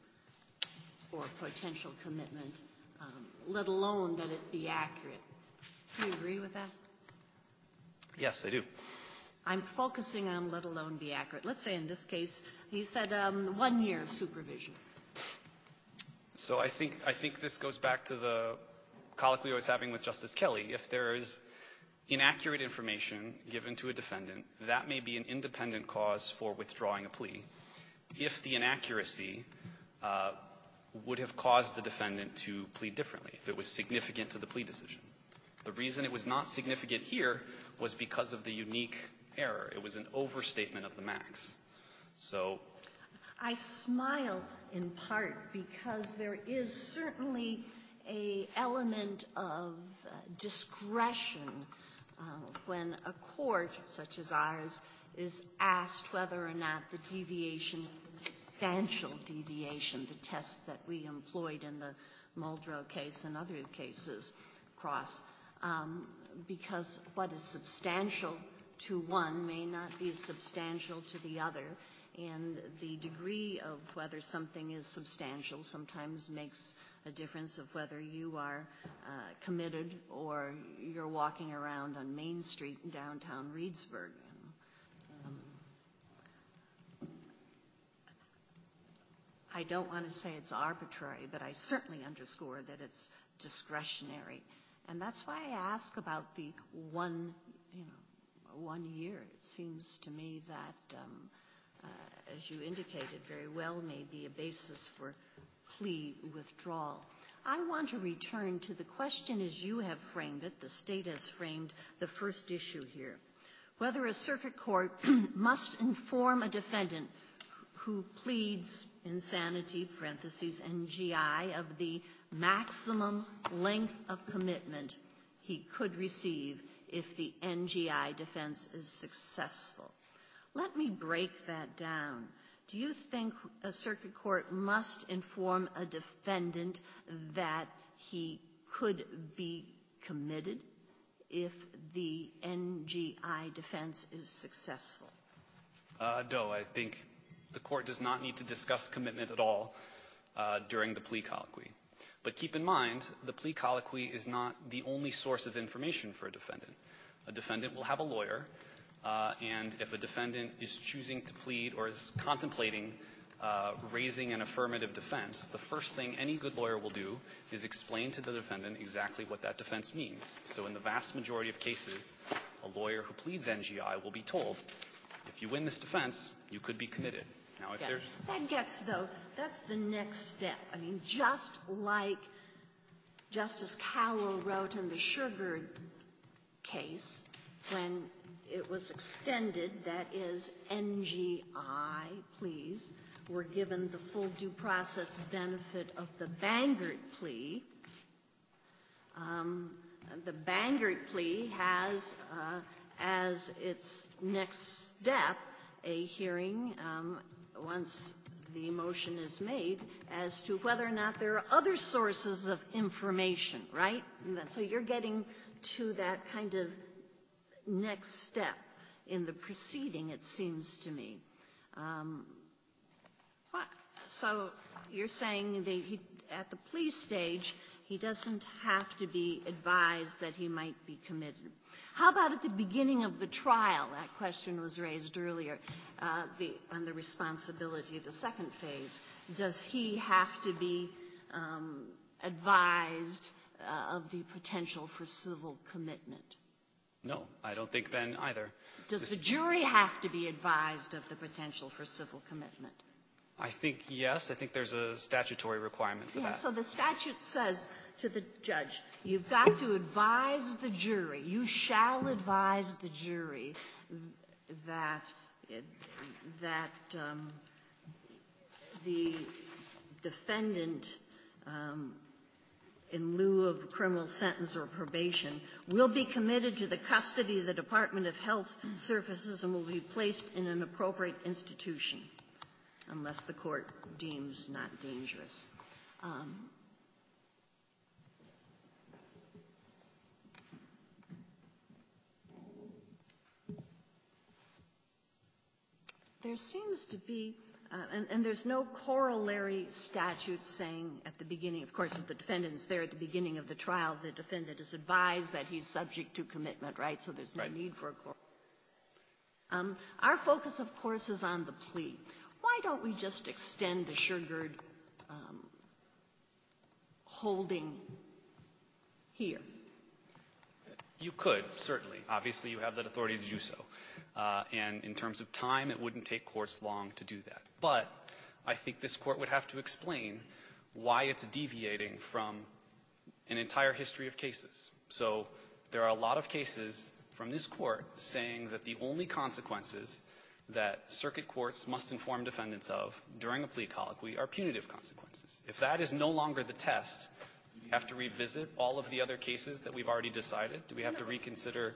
for potential commitment, um, let alone that it be accurate. Do you agree with that? Yes, I do. I'm focusing on let alone be accurate. Let's say in this case, he said um, one year of supervision. So I think I think this goes back to the colloquy I was having with Justice Kelly. If there is inaccurate information given to a defendant, that may be an independent cause for withdrawing a plea. If the inaccuracy uh, would have caused the defendant to plead differently, if it was significant to the plea decision. The reason it was not significant here was because of the unique error. It was an overstatement of the max. So I smile in part because there is certainly a element of uh, discretion uh, when a court such as ours is asked whether or not the deviation is a substantial deviation, the test that we employed in the Muldrow case and other cases cross, um, because what is substantial to one may not be substantial to the other, and the degree of whether something is substantial sometimes makes a difference of whether you are uh, committed or you're walking around on Main Street in downtown Reedsburg. Um, I don't want to say it's arbitrary, but I certainly underscore that it's discretionary. And that's why I ask about the one, you know, one year. It seems to me that, um, uh, as you indicated very well, may be a basis for plea withdrawal. I want to return to the question as you have framed it, the state has framed the first issue here. Whether a circuit court must inform a defendant who pleads insanity, parentheses, N G I, of the maximum length of commitment he could receive if the N G I defense is successful. Let me break that down. Do you think a circuit court must inform a defendant that he could be committed if the N G I defense is successful? Uh, no, I think the court does not need to discuss commitment at all uh, during the plea colloquy. But keep in mind, the plea colloquy is not the only source of information for a defendant. A defendant will have a lawyer, uh, and if a defendant is choosing to plead or is contemplating uh, raising an affirmative defense, the first thing any good lawyer will do is explain to the defendant exactly what that defense means. So in the vast majority of cases, a lawyer who pleads N G I will be told, if you win this defense, you could be committed. Now, if Yeah. there's That gets, though, that's the next step. I mean, just like Justice Cowell wrote in the Sugar case, when it was extended, that is, N G I pleas were given the full due process benefit of the Bangert plea. Um, the Bangert plea has, uh, as its next step, a hearing um, once the motion is made as to whether or not there are other sources of information, right? And that, so you're getting to that kind of next step in the proceeding, it seems to me. Um, what, so you're saying that he, at the plea stage, he doesn't have to be advised that he might be committed. How about at the beginning of the trial? That question was raised earlier, uh, the, on the responsibility of the second phase. Does he have to be um, advised uh, of the potential for civil commitment? No, I don't think then either. Does This- the jury have to be advised of the potential for civil commitment? I think yes. I think there's a statutory requirement for Yeah, that. so the statute says to the judge, you've got to advise the jury, you shall advise the jury that, that um, the defendant, um, in lieu of criminal sentence or probation, will be committed to the custody of the Department of Health Services and will be placed in an appropriate institution, unless the court deems not dangerous. Um, there seems to be, uh, and, and there's no corollary statute saying at the beginning, of course, if the defendant is there at the beginning of the trial, the defendant is advised that he's subject to commitment, right? So there's no Right. need for a corollary. Um, our focus, of course, is on the plea. Why don't we just extend the Suregard um, holding here? You could, certainly. Obviously, you have that authority to do so. Uh, and in terms of time, it wouldn't take courts long to do that. But I think this court would have to explain why it's deviating from an entire history of cases. So there are a lot of cases from this court saying that the only consequences that circuit courts must inform defendants of during a plea colloquy are punitive consequences. If that is no longer the test, do we have to revisit all of the other cases that we've already decided? Do we have to reconsider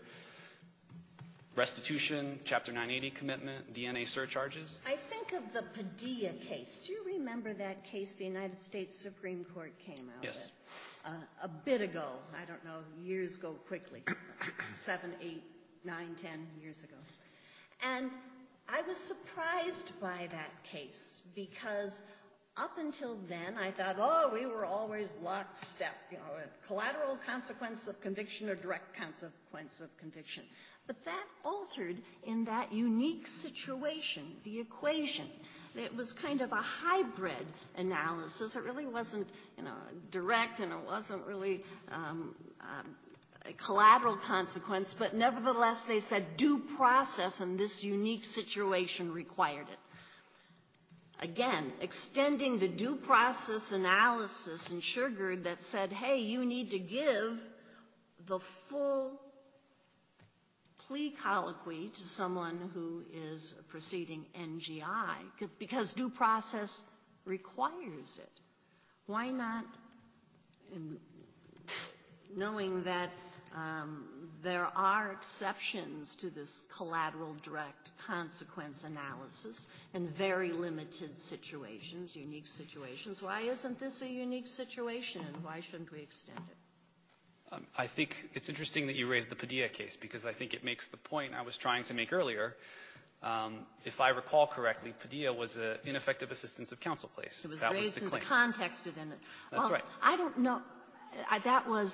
restitution, Chapter nine eighty commitment, D N A surcharges? I think of the Padilla case. Do you remember that case the United States Supreme Court came out Yes. with? Uh, a bit ago. I don't know, years go quickly. Seven, eight, nine, ten years ago. And I was surprised by that case because up until then I thought, oh, we were always lockstep, you know, a collateral consequence of conviction or direct consequence of conviction. But that altered in that unique situation, the equation. It was kind of a hybrid analysis. It really wasn't, you know, direct, and it wasn't really um, um, a collateral consequence, but nevertheless they said due process in this unique situation required it. Again, extending the due process analysis in Suregard that said, hey, you need to give the full plea colloquy to someone who is proceeding N G I because due process requires it. Why not, in, knowing that um, there are exceptions to this collateral direct consequence analysis in very limited situations, unique situations, why isn't this a unique situation and why shouldn't we extend it? Um, I think it's interesting that you raised the Padilla case because I think it makes the point I was trying to make earlier. Um, if I recall correctly, Padilla was an ineffective assistance of counsel case. It was that raised was the in claim. the context of it. That's well, right. I don't know. I, that was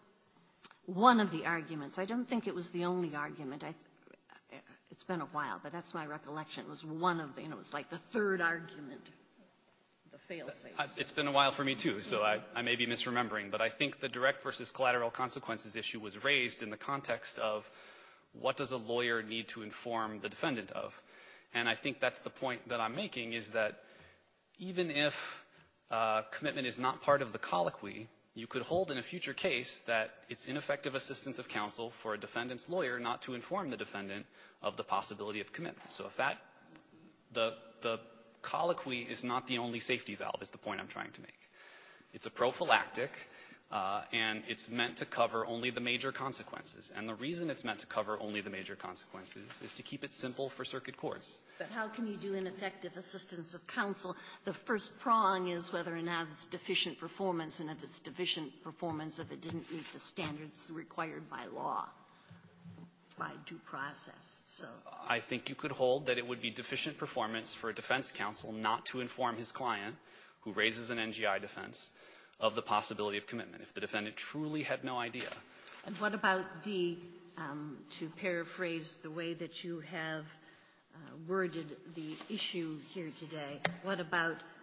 one of the arguments. I don't think it was the only argument. I, it's been a while, but that's my recollection. It was one of the, you know, it was like the third argument. The fail-safe. Uh, It's been a while for me, too, so I, I may be misremembering. But I think the direct versus collateral consequences issue was raised in the context of what does a lawyer need to inform the defendant of? And I think that's the point that I'm making, is that even if uh, commitment is not part of the colloquy, you could hold in a future case that it's ineffective assistance of counsel for a defendant's lawyer not to inform the defendant of the possibility of commitment. So if that, the, the colloquy is not the only safety valve, is the point I'm trying to make. It's a prophylactic, uh, and it's meant to cover only the major consequences. And the reason it's meant to cover only the major consequences is to keep it simple for circuit courts. But how can you do ineffective assistance of counsel? The first prong is whether or not it's deficient performance, and if it's deficient performance, if it didn't meet the standards required by law, by due process. So I think you could hold that it would be deficient performance for a defense counsel not to inform his client, who raises an N G I defense, of the possibility of commitment, if the defendant truly had no idea. And what about the, um, to paraphrase the way that you have uh, worded the issue here today, what about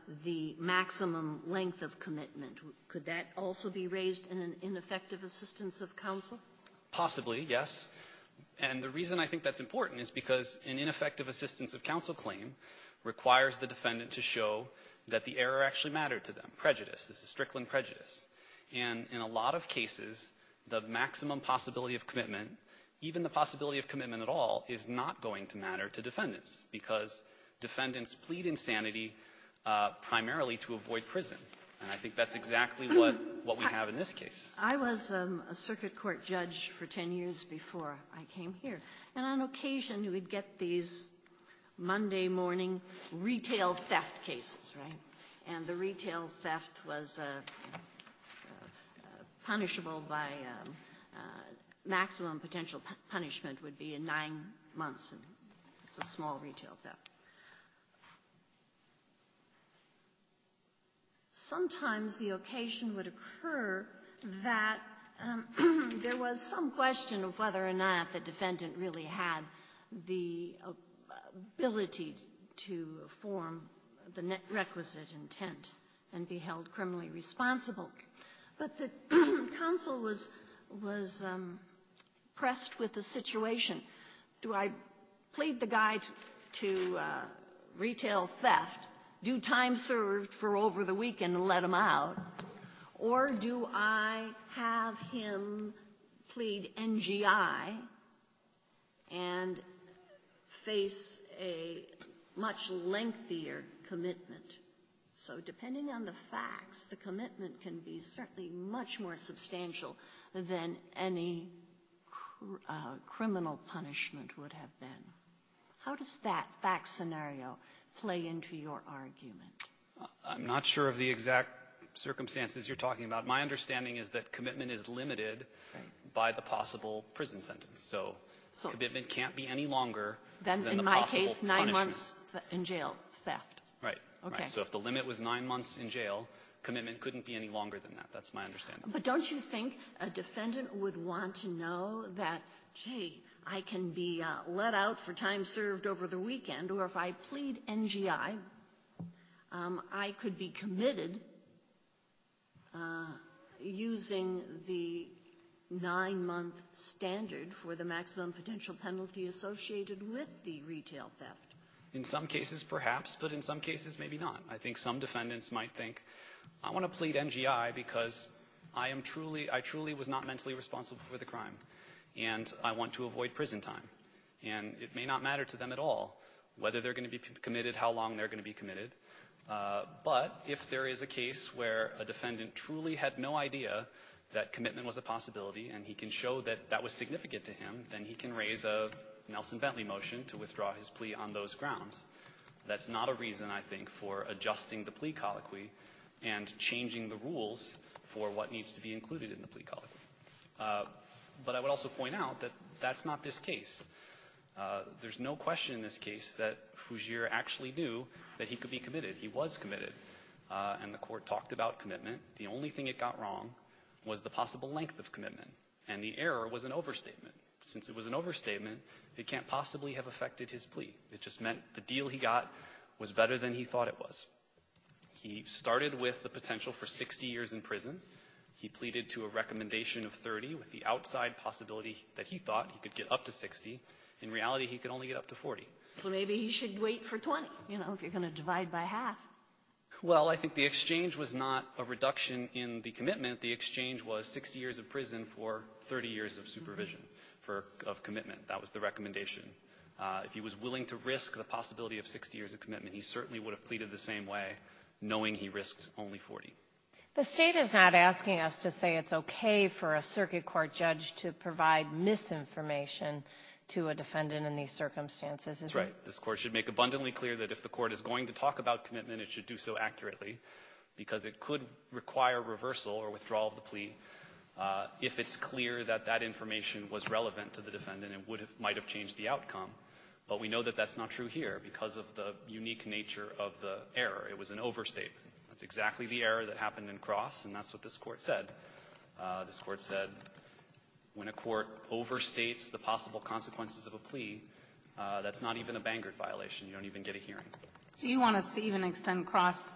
the maximum length of commitment. Could that also be raised in an ineffective assistance of counsel? Possibly, yes. And the reason I think that's important is because an ineffective assistance of counsel claim requires the defendant to show that the error actually mattered to them. Prejudice. This is Strickland prejudice. And in a lot of cases, the maximum possibility of commitment, even the possibility of commitment at all, is not going to matter to defendants because defendants plead insanity uh, primarily to avoid prison. And I think that's exactly what, what we have in this case. I was um, a circuit court judge for ten years before I came here. And on occasion, we'd get these Monday morning retail theft cases, right? And the retail theft was uh, uh, uh, punishable by um, uh, maximum potential pu- punishment would be in nine months. And it's a small retail theft. Sometimes the occasion would occur that um, there was some question of whether or not the defendant really had the uh, ability to form the net requisite intent and be held criminally responsible. But the counsel was was um, pressed with the situation. Do I plead the guy to, to uh, retail theft, do time served for over the weekend and let him out? Or do I have him plead N G I and face a much lengthier commitment? So depending on the facts, the commitment can be certainly much more substantial than any cr- uh, criminal punishment would have been. How does that fact scenario play into your argument? I'm not sure of the exact circumstances you're talking about. My understanding is that commitment is limited Right. by the possible prison sentence. So, So commitment can't be any longer then, than in the my possible case, nine punishment. months th- in jail, theft. Right. Okay. Right. So if the limit was nine months in jail, commitment couldn't be any longer than that. That's my understanding. But don't you think a defendant would want to know that, gee, I can be uh, let out for time served over the weekend, or if I plead N G I, um, I could be committed uh, using the nine-month standard for the maximum potential penalty associated with the retail theft? In some cases, perhaps, but in some cases, maybe not. I think some defendants might think, I want to plead N G I because I am truly, I truly was not mentally responsible for the crime, and I want to avoid prison time. And it may not matter to them at all whether they're going to be p- committed, how long they're going to be committed. Uh, but if there is a case where a defendant truly had no idea that commitment was a possibility, and he can show that that was significant to him, then he can raise a Nelson Bentley motion to withdraw his plea on those grounds. That's not a reason, I think, for adjusting the plea colloquy and changing the rules for what needs to be included in the plea colloquy. Uh, but I would also point out that that's not this case. Uh, there's no question in this case that Fougier actually knew that he could be committed. He was committed, uh, and the court talked about commitment. The only thing it got wrong was the possible length of commitment, and the error was an overstatement. Since it was an overstatement, it can't possibly have affected his plea. It just meant the deal he got was better than he thought it was. He started with the potential for sixty years in prison. He pleaded to a recommendation of thirty with the outside possibility that he thought he could get up to sixty. In reality, he could only get up to forty. So maybe he should wait for twenty, you know, if you're going to divide by half. Well, I think the exchange was not a reduction in the commitment. The exchange was sixty years of prison for thirty years of supervision for, of commitment. That was the recommendation. Uh, if he was willing to risk the possibility of sixty years of commitment, he certainly would have pleaded the same way, knowing he risked only forty. The state is not asking us to say it's okay for a circuit court judge to provide misinformation to a defendant in these circumstances, is That's it? right. This court should make abundantly clear that if the court is going to talk about commitment, it should do so accurately, because it could require reversal or withdrawal of the plea uh, if it's clear that that information was relevant to the defendant and would have, might have changed the outcome. But we know that that's not true here because of the unique nature of the error. It was an overstatement. That's exactly the error that happened in Cross, and that's what this court said. Uh, this court said, when a court overstates the possible consequences of a plea, uh, that's not even a Bangert violation. You don't even get a hearing. So you want us to even extend Cross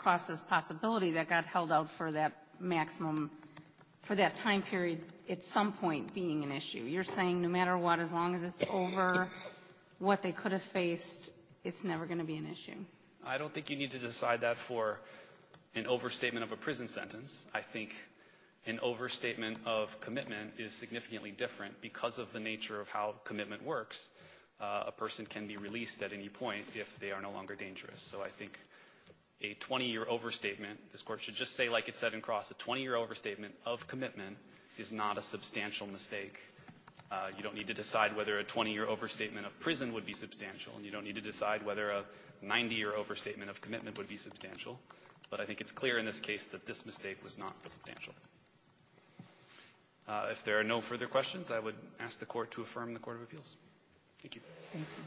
process possibility that got held out for that maximum, for that time period at some point being an issue. You're saying no matter what, as long as it's over what they could have faced, it's never going to be an issue. I don't think you need to decide that for an overstatement of a prison sentence. I think an overstatement of commitment is significantly different because of the nature of how commitment works. Uh, a person can be released at any point if they are no longer dangerous. So I think a twenty-year overstatement, this court should just say, like it said in Cross, a twenty-year overstatement of commitment is not a substantial mistake. Uh, you don't need to decide whether a twenty-year overstatement of prison would be substantial, and you don't need to decide whether a ninety-year overstatement of commitment would be substantial. But I think it's clear in this case that this mistake was not substantial. Uh, if there are no further questions, I would ask the court to affirm the Court of Appeals. Thank you. Thank you.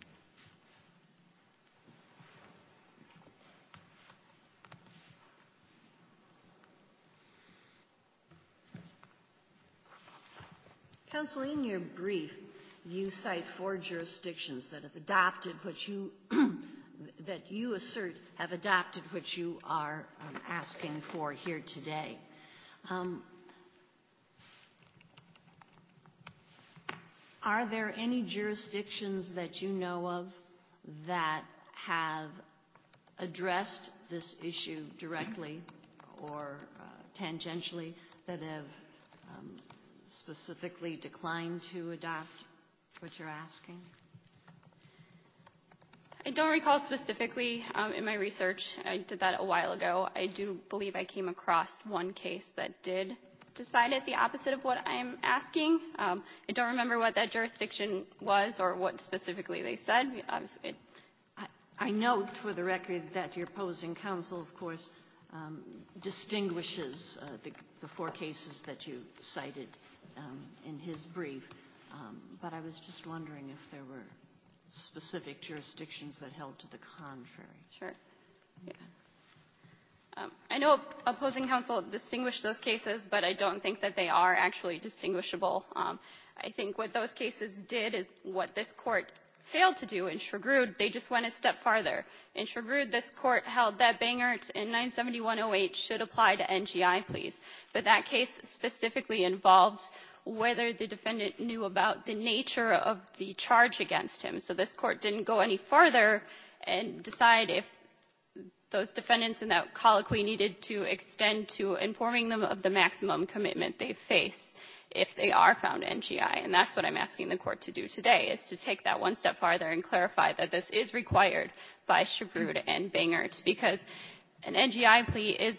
Counsel, in your brief, you cite four jurisdictions that have adopted what you that you assert have adopted what you are um, asking for here today. Um, are there any jurisdictions that you know of that have addressed this issue directly or uh, tangentially, that have um, specifically declined to adopt what you're asking? I don't recall specifically um, in my research. I did that a while ago. I do believe I came across one case that did decide it the opposite of what I'm asking. Um, I don't remember what that jurisdiction was or what specifically they said. It, I, I note for the record that your opposing counsel, of course, um, distinguishes uh, the, the four cases that you cited um, in his brief. Um, but I was just wondering if there were specific jurisdictions that held to the contrary. Sure. Yeah. Um, I know opposing counsel distinguished those cases, but I don't think that they are actually distinguishable. Um, I think what those cases did is what this court failed to do in Shrogrud. They just went a step farther. In Shrogrud, this court held that Bangert in nine seventy-one oh eight should apply to N G I pleas, but that case specifically involved whether the defendant knew about the nature of the charge against him. So this court didn't go any farther and decide if those defendants in that colloquy needed to extend to informing them of the maximum commitment they face if they are found N G I. And that's what I'm asking the court to do today, is to take that one step farther and clarify that this is required by Shrogrud and Bangert, because an N G I plea is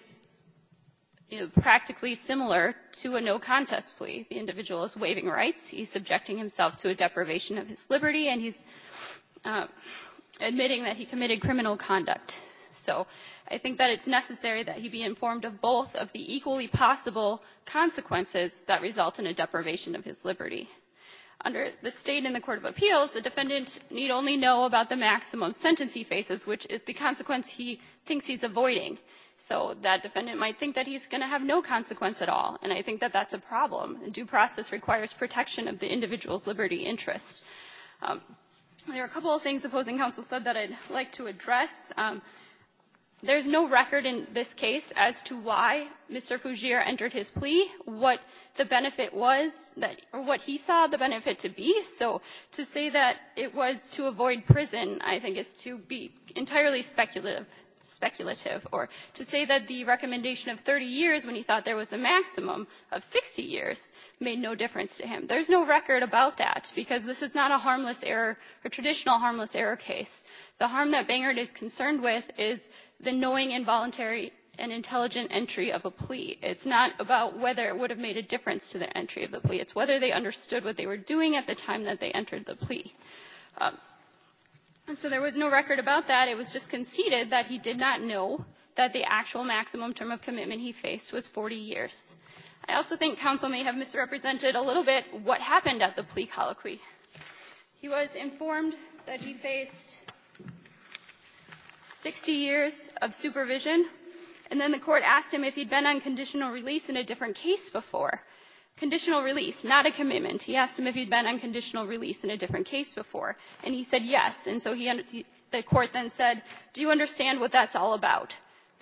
you know, practically similar to a no contest plea. The individual is waiving rights. He's subjecting himself to a deprivation of his liberty, and he's uh, admitting that he committed criminal conduct. So I think that it's necessary that he be informed of both of the equally possible consequences that result in a deprivation of his liberty. Under the state in the Court of Appeals, the defendant need only know about the maximum sentence he faces, which is the consequence he thinks he's avoiding. So that defendant might think that he's going to have no consequence at all, and I think that that's a problem. Due process requires protection of the individual's liberty interest. Um, there are a couple of things opposing counsel said that I'd like to address. Um, There's no record in this case as to why Mister Fougere entered his plea, what the benefit was, that, or what he saw the benefit to be. So to say that it was to avoid prison, I think, is to be entirely speculative. speculative. Or to say that the recommendation of thirty years when he thought there was a maximum of sixty years made no difference to him. There's no record about that, because this is not a harmless error, a traditional harmless error case. The harm that Bangert is concerned with is the knowing, involuntary, and intelligent entry of a plea. It's not about whether it would have made a difference to the entry of the plea. It's whether they understood what they were doing at the time that they entered the plea. Um, and so there was no record about that. It was just conceded that he did not know that the actual maximum term of commitment he faced was forty years. I also think counsel may have misrepresented a little bit what happened at the plea colloquy. He was informed that he faced sixty years of supervision, and then the court asked him if he'd been on conditional release in a different case before. Conditional release, not a commitment. He asked him if he'd been on conditional release in a different case before, and he said yes. And so he, the court then said, "Do you understand what that's all about?"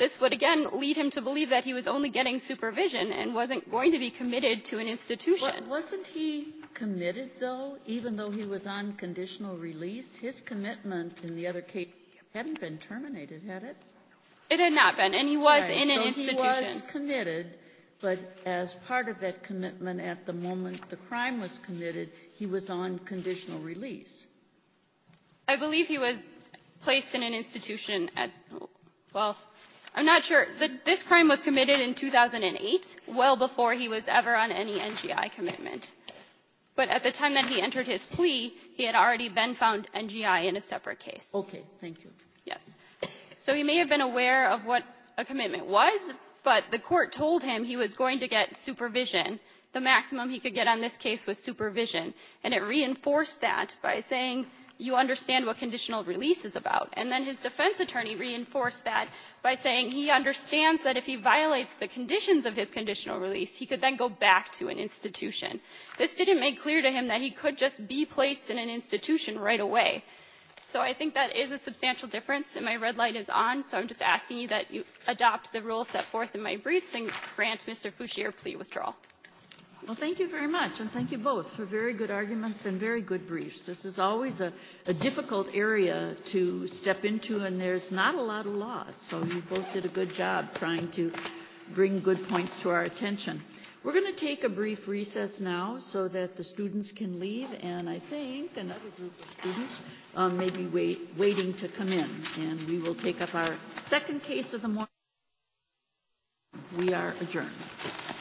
This would again lead him to believe that he was only getting supervision and wasn't going to be committed to an institution. What, wasn't he committed, though, even though he was on conditional release? His commitment in the other case hadn't been terminated, had it? It had not been, and he was right. in an so institution. He was committed, but as part of that commitment at the moment the crime was committed, he was on conditional release. I believe he was placed in an institution at, well, I'm not sure. The, this crime was committed in two thousand eight, well before he was ever on any N G I commitment. But at the time that he entered his plea, he had already been found N G I in a separate case. Okay, thank you. Yes. So he may have been aware of what a commitment was, but the court told him he was going to get supervision. The maximum he could get on this case was supervision. And it reinforced that by saying, you understand what conditional release is about. And then his defense attorney reinforced that by saying he understands that if he violates the conditions of his conditional release, he could then go back to an institution. This didn't make clear to him that he could just be placed in an institution right away. So I think that is a substantial difference, and my red light is on, so I'm just asking you that you adopt the rules set forth in my briefs and grant Mister Fouchier plea withdrawal. Well, thank you very much, and thank you both for very good arguments and very good briefs. This is always a, a difficult area to step into, and there's not a lot of laws, so you both did a good job trying to bring good points to our attention. We're going to take a brief recess now so that the students can leave, and I think another group of students um, may be wait, waiting to come in, and we will take up our second case of the morning. We are adjourned.